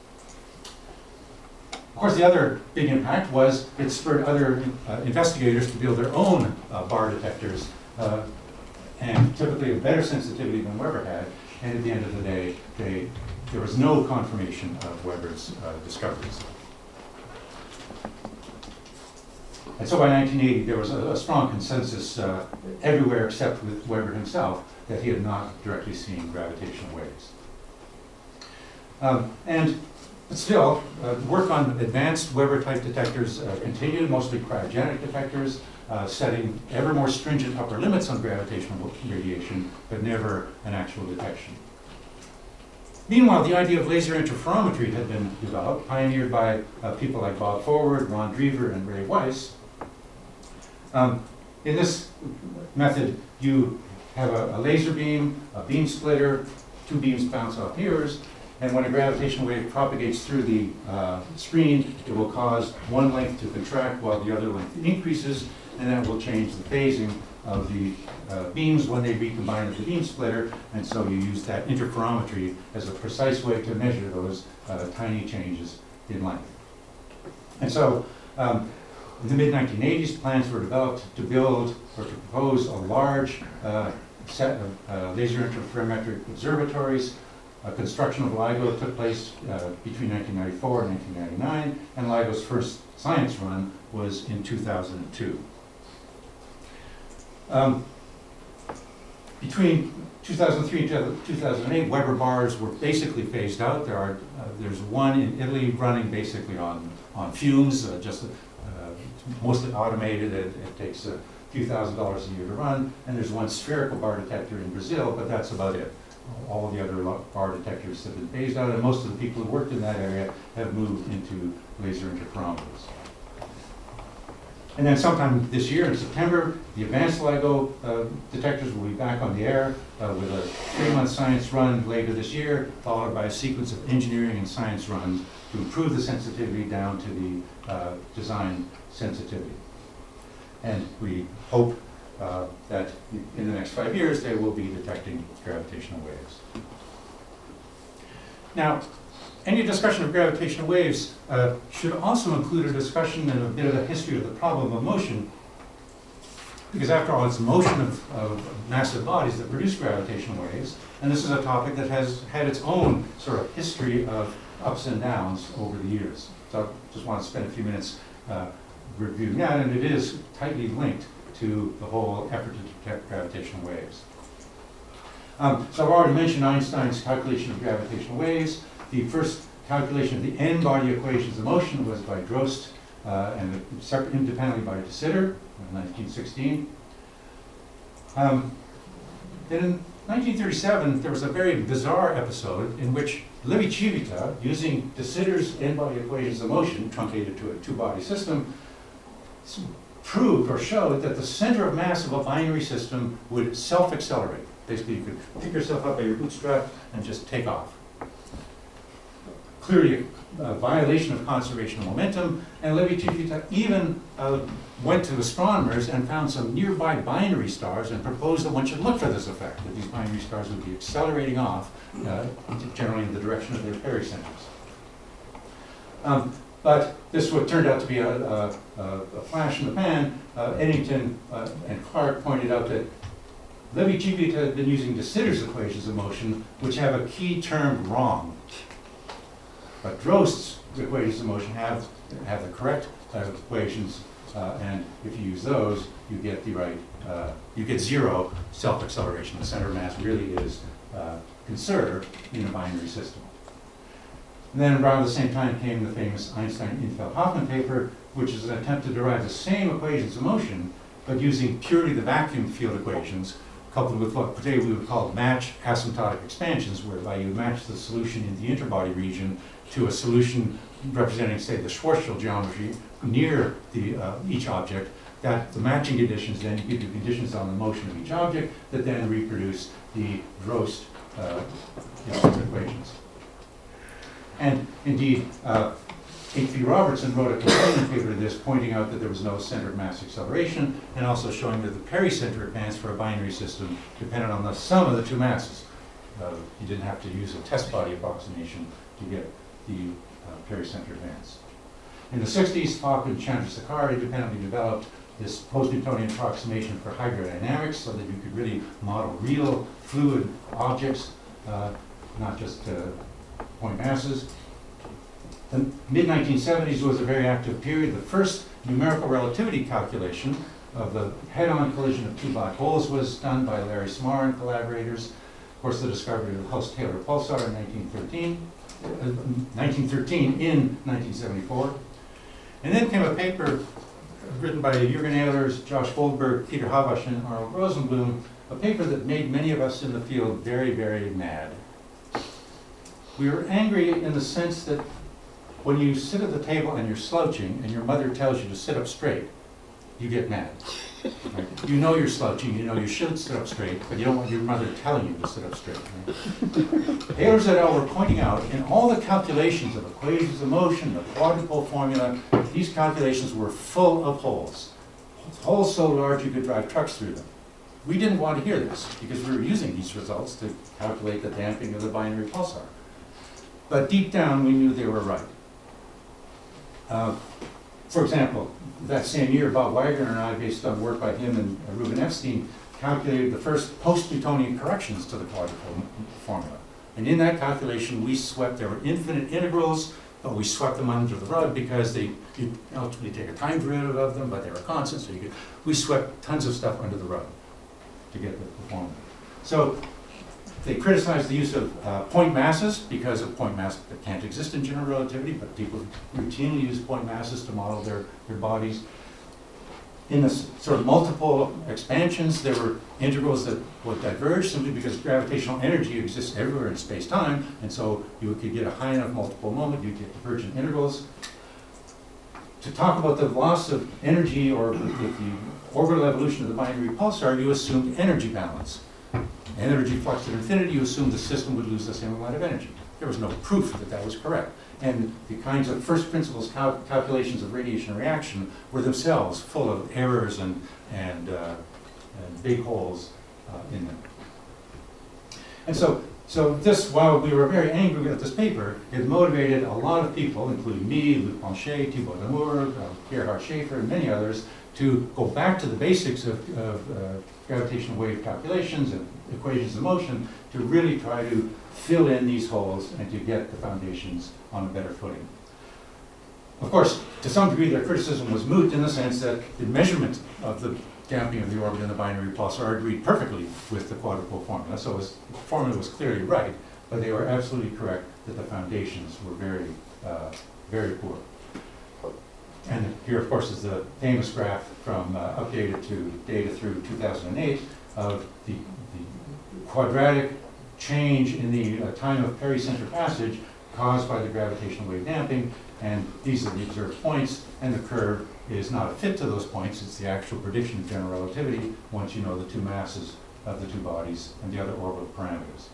Of course, the other big impact was it spurred other investigators to build their own bar detectors, and typically a better sensitivity than Weber had. And at the end of the day, there was no confirmation of Weber's discoveries. And so by 1980, there was a strong consensus everywhere except with Weber himself that he had not directly seen gravitational waves. But still, work on advanced Weber-type detectors continued, mostly cryogenic detectors, setting ever more stringent upper limits on gravitational radiation, but never an actual detection. Meanwhile, the idea of laser interferometry had been developed, pioneered by people like Bob Forward, Ron Drever, and Ray Weiss. In this method, you have a laser beam, a beam splitter, two beams bounce off mirrors, and when a gravitational wave propagates through the screen, it will cause one length to contract while the other length increases, and that will change the phasing of the beams when they recombine with the beam splitter, and so you use that interferometry as a precise way to measure those tiny changes in length. And so in the mid-1980s, plans were developed to build or to propose a large set of laser interferometric observatories. Construction of LIGO took place between 1994 and 1999, and LIGO's first science run was in 2002. Between 2003 and 2008, Weber bars were basically phased out. There's one in Italy running basically on fumes, mostly automated. It takes a few $1,000s a year to run, and there's one spherical bar detector in Brazil, but that's about it. All the other bar detectors have been phased out, and most of the people who worked in that area have moved into laser interferometers. And then sometime this year, in September, the advanced LIGO detectors will be back on the air with a 3-month science run later this year, followed by a sequence of engineering and science runs to improve the sensitivity down to the design sensitivity. And we hope that in the next 5 years, they will be detecting gravitational waves. Now, any discussion of gravitational waves should also include a discussion and a bit of a history of the problem of motion, because after all, it's motion of massive bodies that produce gravitational waves, and this is a topic that has had its own sort of history of ups and downs over the years. So I just want to spend a few minutes reviewing that, and it is tightly linked to the whole effort to detect gravitational waves. So I've already mentioned Einstein's calculation of gravitational waves. The first calculation of the n-body equations of motion was by Drost and separate independently by de Sitter in 1916. Then in 1937, there was a very bizarre episode in which Levi-Civita, using de Sitter's n-body equations of motion, truncated to a two-body system, proved or showed that the center of mass of a binary system would self-accelerate. Basically, you could pick yourself up by your bootstrap and just take off. Clearly a violation of conservation of momentum, and Levi-Civita even went to astronomers and found some nearby binary stars and proposed that one should look for this effect, that these binary stars would be accelerating off, generally in the direction of their pericenters. But this what turned out to be a flash in the pan. Eddington and Clark pointed out that Levi-Civita had been using de Sitter's equations of motion, which have a key term wrong. But Drost's equations of motion have the correct equations, and if you use those, you get the right, you get zero self-acceleration. The center of mass really is conserved in a binary system. And then around the same time came the famous Einstein-Infeld-Hoffman paper, which is an attempt to derive the same equations of motion, but using purely the vacuum field equations, coupled with what today we would call match asymptotic expansions, whereby you match the solution in the interbody region to a solution representing, say, the Schwarzschild geometry near the, each object, that the matching conditions then give you conditions on the motion of each object that then reproduce the Drost equations. And indeed, H.V. Robertson wrote a companion paper to this, pointing out that there was no center of mass acceleration, and also showing that the pericentric advance for a binary system depended on the sum of the two masses. You didn't have to use a test body approximation to get the pericentric advance. In the 60s, Fock and Chandrasekhar independently developed this post-Newtonian approximation for hydrodynamics, so that you could really model real fluid objects, not just point masses. The mid-1970s was a very active period. The first numerical relativity calculation of the head-on collision of two black holes was done by Larry Smarr and collaborators. Of course, the discovery of the Hulse-Taylor pulsar in 1913 in 1974. And then came a paper written by Jürgen Ehlers, Josh Goldberg, Peter Habash, and Arnold Rosenblum, a paper that made many of us in the field very, very mad. We were angry in the sense that when you sit at the table and you're slouching and your mother tells you to sit up straight, you get mad. Right? You know you're slouching, you know you should sit up straight, but you don't want your mother telling you to sit up straight. Right? Ehlers et al. Were pointing out in all the calculations of equations of motion, the quadrupole formula, these calculations were full of holes. Holes so large you could drive trucks through them. We didn't want to hear this because we were using these results to calculate the damping of the binary pulsar. But deep down we knew they were right. For example, that same year, Bob Wagner and I, based on work by him and Ruben Epstein, calculated the first post-Newtonian corrections to the quadrupole formula. And in that calculation, we swept, there were infinite integrals, but we swept them under the rug because you ultimately take a time derivative of them, but they were constant, so we swept tons of stuff under the rug to get the formula. So they criticized the use of point masses because of point mass that can't exist in general relativity, but people routinely use point masses to model their bodies. In the sort of multiple expansions, there were integrals that would diverge simply because gravitational energy exists everywhere in space-time, and so you could get a high enough multiple moment, you'd get divergent integrals. To talk about the loss of energy or with the orbital evolution of the binary pulsar, you assumed energy balance. Energy flux at infinity, you assumed the system would lose the same amount of energy. There was no proof that that was correct. And the kinds of first principles calculations of radiation reaction were themselves full of errors and big holes in them. And so this, while we were very angry at this paper, it motivated a lot of people, including me, Luc Blanchet, Thibaut Damour, Gerhard Schaefer, and many others, to go back to the basics of gravitational wave calculations and equations of motion to really try to fill in these holes and to get the foundations on a better footing. Of course, to some degree, their criticism was moot in the sense that the measurement of the damping of the orbit in the binary pulsar agreed perfectly with the quadrupole formula, so the formula was clearly right, but they were absolutely correct that the foundations were very, very poor. And here, of course, is the famous graph from updated to data through 2008 of the quadratic change in the time of pericenter passage caused by the gravitational wave damping. And these are the observed points, and the curve is not a fit to those points. It's the actual prediction of general relativity once you know the two masses of the two bodies and the other orbital parameters.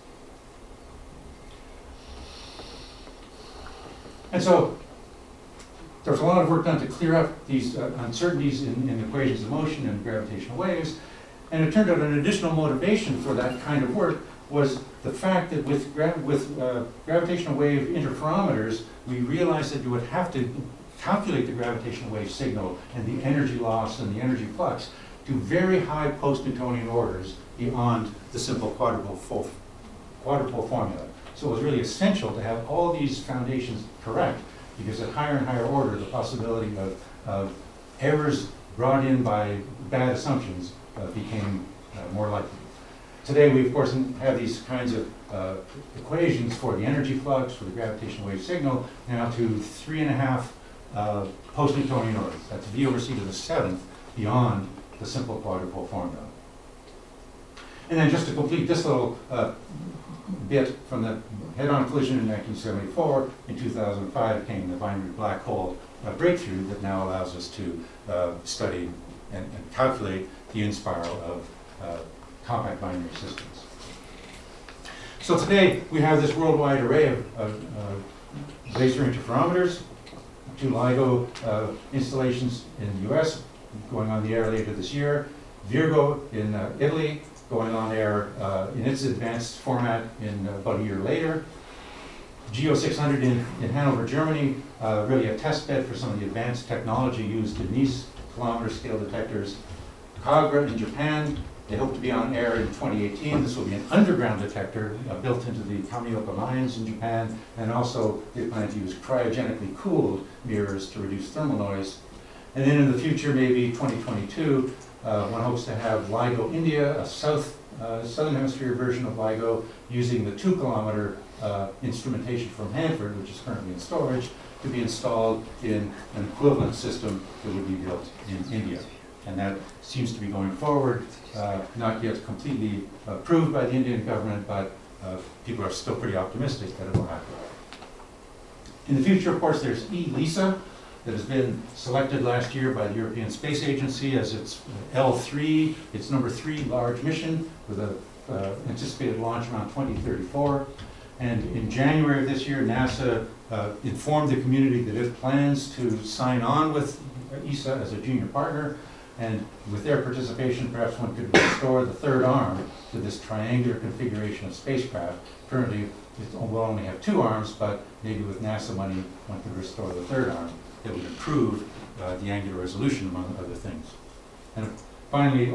And so there was a lot of work done to clear up these uncertainties in equations of motion and gravitational waves. And it turned out an additional motivation for that kind of work was the fact that with gravitational wave interferometers, we realized that you would have to calculate the gravitational wave signal and the energy loss and the energy flux to very high post-Newtonian orders beyond the simple quadrupole formula. So it was really essential to have all these foundations correct, because at higher and higher order, the possibility of errors brought in by bad assumptions became more likely. Today, we of course have these kinds of equations for the energy flux, for the gravitational wave signal, now to 3.5 post-Newtonian orders. That's V over C to the 7th beyond the simple quadrupole formula. And then just to complete this little bit from the head-on collision in 1974, in 2005 came the binary black hole breakthrough that now allows us to study and calculate the in-spiral of compact binary systems. So today we have this worldwide array of laser interferometers, 2 LIGO installations in the US going on the air later this year, Virgo in Italy going on air in its advanced format in about a year later, GEO 600 in Hanover, Germany, really a test bed for some of the advanced technology used in these kilometer scale detectors. Kagra in Japan, they hope to be on air in 2018. This will be an underground detector built into the Kamioka mines in Japan, and also they plan to use cryogenically cooled mirrors to reduce thermal noise. And then in the future, maybe 2022, one hopes to have LIGO India, a southern hemisphere version of LIGO, using the 2-kilometer instrumentation from Hanford, which is currently in storage, to be installed in an equivalent system that would be built in India. And that seems to be going forward, not yet completely approved by the Indian government, but people are still pretty optimistic that it will happen. In the future, of course, there's ELISA, that has been selected last year by the European Space Agency as its L3, its number 3 large mission, with an anticipated launch around 2034. And in January of this year, NASA informed the community that it plans to sign on with ESA as a junior partner, and with their participation, perhaps one could restore the third arm to this triangular configuration of spacecraft. Currently, it will only have 2 arms, but maybe with NASA money, one could restore the third arm that would improve the angular resolution, among other things. And finally,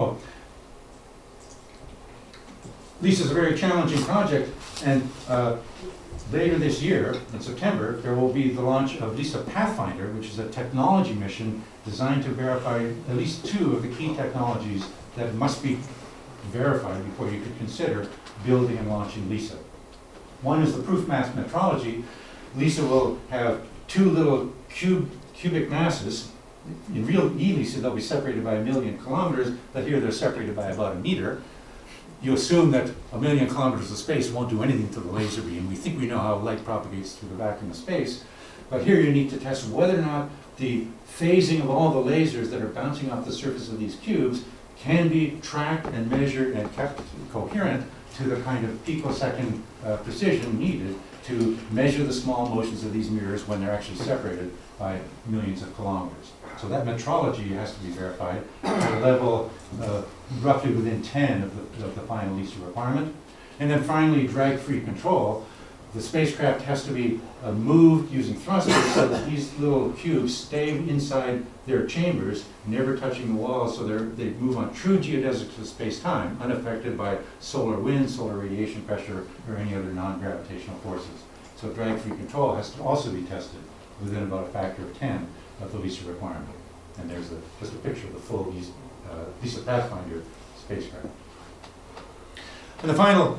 LISA is a very challenging project, and later this year, in September, there will be the launch of LISA Pathfinder, which is a technology mission designed to verify at least 2 of the key technologies that must be verified before you could consider building and launching LISA. One is the proof mass metrology. LISA will have 2 little cubic masses. In real ELISA, they'll be separated by 1,000,000 kilometers, but here they're separated by about 1 meter. You assume that 1,000,000 kilometers of space won't do anything to the laser beam. We think we know how light propagates through the vacuum of space, but here you need to test whether or not the phasing of all the lasers that are bouncing off the surface of these cubes can be tracked and measured and kept coherent to the kind of picosecond precision needed to measure the small motions of these mirrors when they're actually separated by millions of kilometers. So that metrology has to be verified at a level roughly within 10 of the final LISA requirement. And then finally, drag-free control. The spacecraft has to be moved using thrusters so that these little cubes stay inside their chambers, never touching the walls, so they move on true geodesics of space-time, unaffected by solar wind, solar radiation pressure, or any other non-gravitational forces. So drag-free control has to also be tested within about a factor of 10 of the LISA requirement. And there's just a picture of the full LISA Pathfinder spacecraft. And the final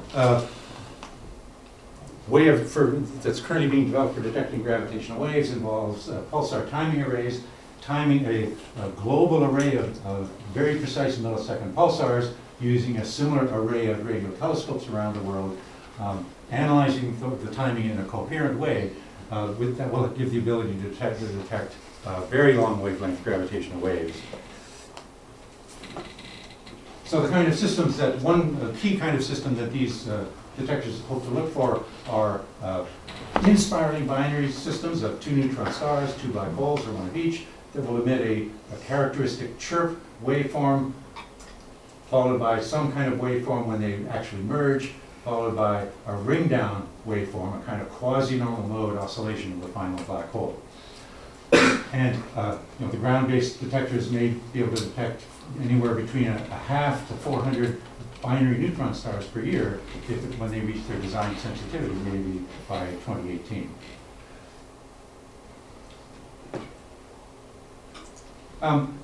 way that's currently being developed for detecting gravitational waves involves pulsar timing arrays, timing a global array of very precise millisecond pulsars using a similar array of radio telescopes around the world, analyzing the timing in a coherent way that will give the ability to detect very long wavelength gravitational waves. So the kind of systems that key kind of system that these detectors hope to look for are in-spiraling binary systems of 2 neutron stars, 2 black holes, or 1 of each, that will emit a characteristic chirp waveform, followed by some kind of waveform when they actually merge, followed by a ring-down waveform, a kind of quasi-normal mode oscillation of the final black hole. And the ground-based detectors may be able to detect anywhere between a half to 400 binary neutron stars per year when they reach their design sensitivity, maybe by 2018. I'm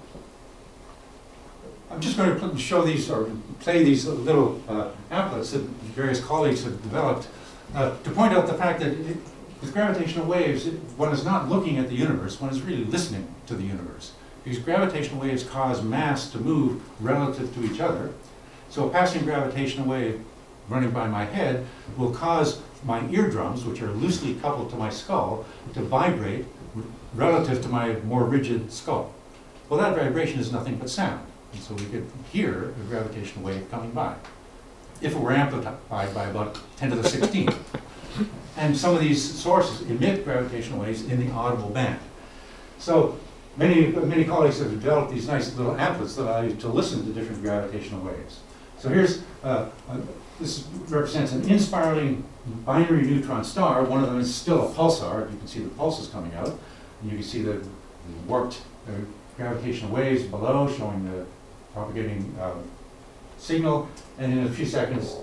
just going to show these or play these little applets that various colleagues have developed to point out the fact that with gravitational waves, one is not looking at the universe, one is really listening to the universe. Because gravitational waves cause mass to move relative to each other. So a passing gravitational wave running by my head will cause my eardrums, which are loosely coupled to my skull, to vibrate relative to my more rigid skull. Well, that vibration is nothing but sound. And so we could hear a gravitational wave coming by, if it were amplified by about 10 to the 16th. And some of these sources emit gravitational waves in the audible band. So many colleagues have developed these nice little amplets that allow you to listen to different gravitational waves. So here's, this represents an in-spiraling binary neutron star. One of them is still a pulsar. You can see the pulses coming out. And you can see the warped gravitational waves below showing the propagating signal. And in a few seconds,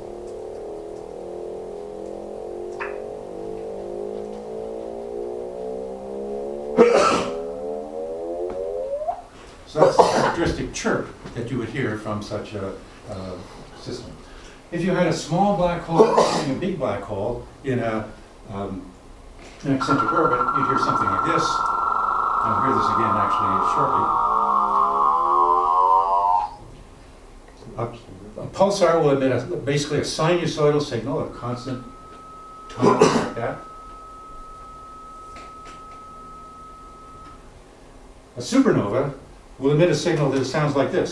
So that's the characteristic chirp that you would hear from such a system. If you had a small black hole and a big black hole in an eccentric orbit, you'd hear something like this. I'll hear this again actually shortly. A pulsar will emit basically a sinusoidal signal, a constant tone like that. A supernova will emit a signal that sounds like this.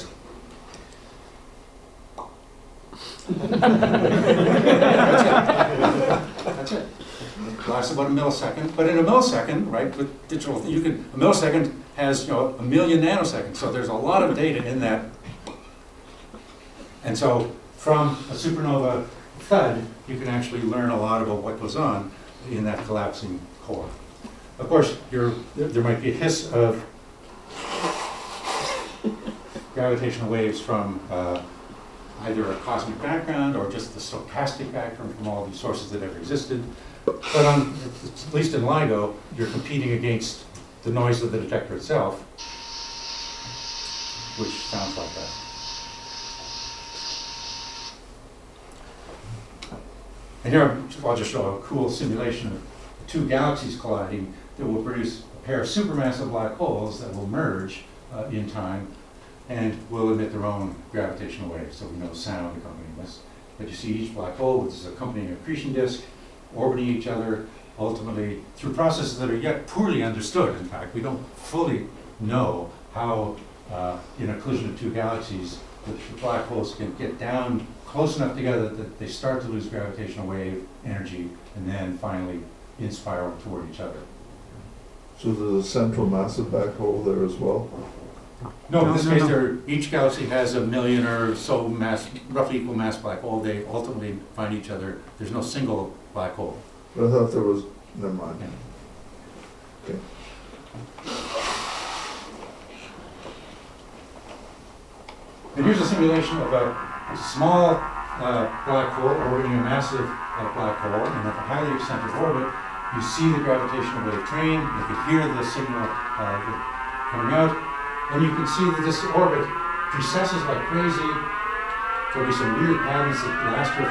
That's it. It lasts about a millisecond, but in a millisecond, right, with digital, a millisecond has, a million nanoseconds, so there's a lot of data in that. And so from a supernova thud, you can actually learn a lot about what goes on in that collapsing core. Of course, there might be a hiss of gravitational waves from either a cosmic background or just the stochastic background from all these sources that ever existed. But at least in LIGO, you're competing against the noise of the detector itself, which sounds like that. And here I'll just show a cool simulation of two galaxies colliding that will produce a pair of supermassive black holes that will merge in time and will emit their own gravitational waves. So we know sound accompanying this. But you see each black hole with its accompanying accretion disk orbiting each other, ultimately through processes that are yet poorly understood. In fact, we don't fully know how in a collision of two galaxies the black holes can get down close enough together that they start to lose gravitational wave energy and then finally in-spiral toward each other.
So there's a central massive black hole there as well?
No, in this case, each galaxy has a million or so roughly equal mass black hole. They ultimately find each other. There's no single black hole.
But I thought there was, never mind.
Yeah.
Okay.
And here's a simulation of a small black hole orbiting a massive black hole, and at a highly eccentric orbit, you see the gravitational wave train. You can hear the signal coming out. And you can see that this orbit precesses like crazy. There'll be some weird patterns that last for a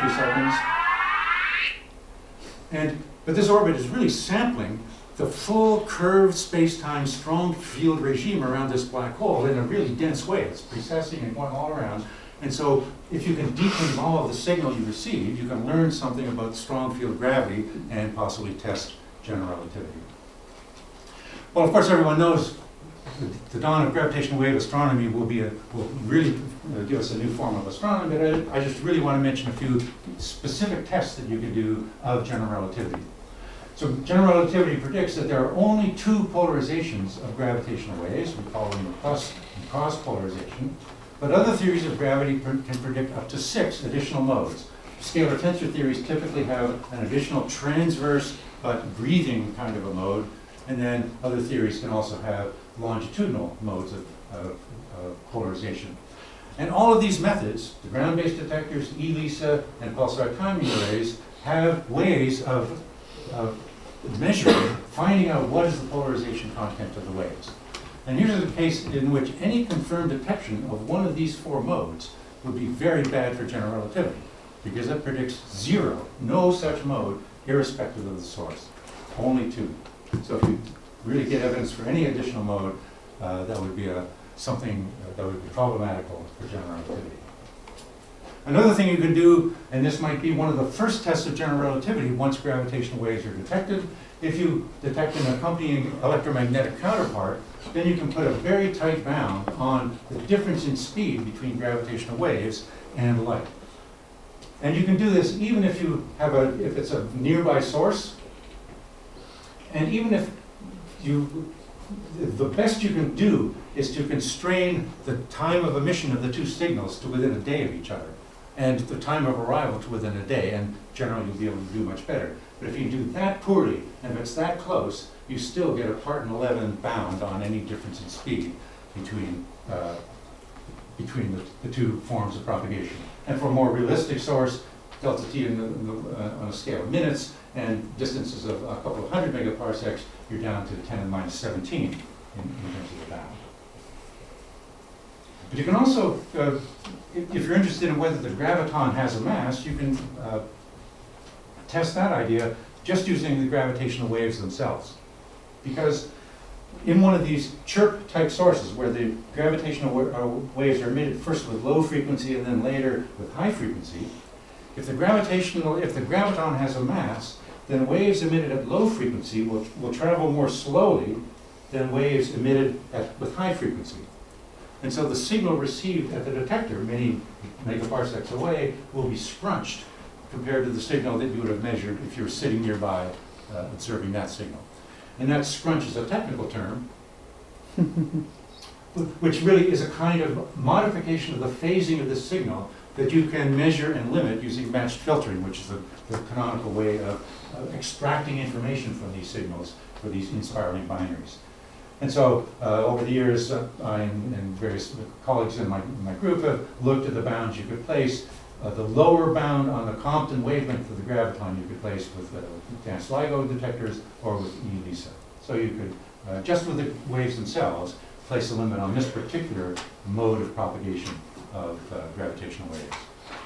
few seconds. But this orbit is really sampling the full curved space-time strong field regime around this black hole in a really dense way. It's precessing and going all around. And so if you can deconvolve the signal you receive, you can learn something about strong field gravity and possibly test general relativity. Well, of course, everyone knows the dawn of gravitational wave astronomy will really give us a new form of astronomy, but I just really want to mention a few specific tests that you can do of general relativity. So general relativity predicts that there are only two polarizations of gravitational waves. We call them plus and cross polarization. But other theories of gravity can predict up to 6 additional modes. Scalar tensor theories typically have an additional transverse but breathing kind of a mode, and then other theories can also have longitudinal modes of polarization. And all of these methods, the ground-based detectors, ELISA, and pulsar timing arrays, have ways of measuring, finding out what is the polarization content of the waves. And here's a case in which any confirmed detection of one of these 4 modes would be very bad for general relativity, because it predicts 0, no such mode, irrespective of the source. Only 2. So if you really get evidence for any additional mode, that would be something that would be problematical for general relativity. Another thing you can do, and this might be one of the first tests of general relativity once gravitational waves are detected, if you detect an accompanying electromagnetic counterpart, then you can put a very tight bound on the difference in speed between gravitational waves and light. And you can do this even if you have if it's a nearby source, and even if the best you can do is to constrain the time of emission of the 2 signals to within a day of each other, and the time of arrival to within a day, and generally you'll be able to do much better. But if you do that poorly, and if it's that close, you still get a part in 11 bound on any difference in speed between the 2 forms of propagation. And for a more realistic source, delta t on a scale of minutes, and distances of a couple of 100 megaparsecs, you're down to 10 to the minus 17 in terms of the bound. But you can also, if you're interested in whether the graviton has a mass, you can test that idea just using the gravitational waves themselves. Because in one of these chirp-type sources, where the gravitational waves are emitted first with low frequency and then later with high frequency, if the graviton has a mass, then waves emitted at low frequency will travel more slowly than waves emitted with high frequency. And so the signal received at the detector, many megaparsecs away, will be scrunched compared to the signal that you would have measured if you were sitting nearby observing that signal. And that scrunch is a technical term, which really is a kind of modification of the phasing of the signal that you can measure and limit using matched filtering, which is the canonical way of extracting information from these signals for these inspiraling binaries. And so over the years, I and various colleagues in my group have looked at the bounds you could place. The lower bound on the Compton wavelength of the graviton you could place with advanced LIGO detectors or with eLISA. So you could, just with the waves themselves, place a limit on this particular mode of propagation of gravitational waves.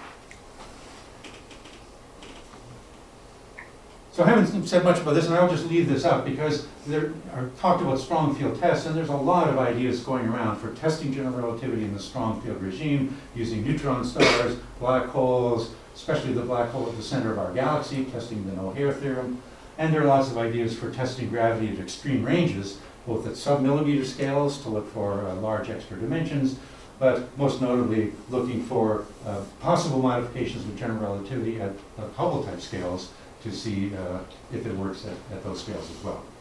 So I haven't said much about this, and I'll just leave this up because there are talked about strong field tests, and there's a lot of ideas going around for testing general relativity in the strong field regime using neutron stars, black holes, especially the black hole at the center of our galaxy, testing the no-hair theorem. And there are lots of ideas for testing gravity at extreme ranges, both at sub-millimeter scales to look for large extra dimensions, but most notably looking for possible modifications of general relativity at Hubble-type scales to see if it works at those scales as well.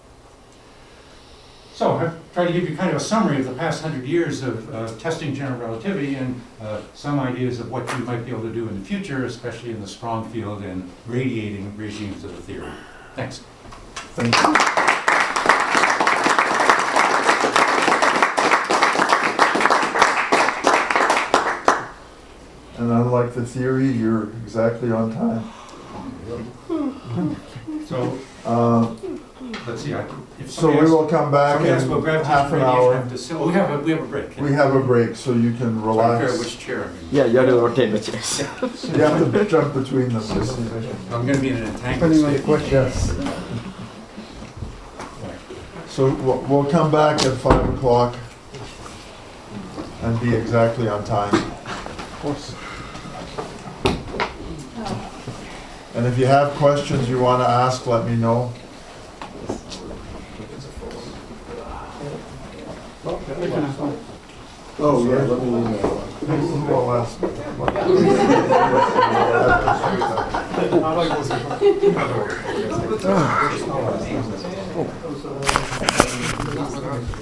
So I've tried to give you kind of a summary of the past 100 years of testing general relativity and some ideas of what you might be able to do in the future, especially in the strong field and radiating regimes of the theory. Thanks.
Thank you. And unlike the theory, you're exactly on time.
So let's see.
So we will come back in half an hour.
We have a break.
We have a break, so you can relax.
Which chair I'm in.
Yeah, you have to rotate the chairs.
You have to jump between them.
I'm going to be in an entangled state.
Yes. So we'll come back at 5 o'clock and be exactly on time. Of course. And if you have questions you want to ask, let me know.
Oh, yeah, let me know.
Well,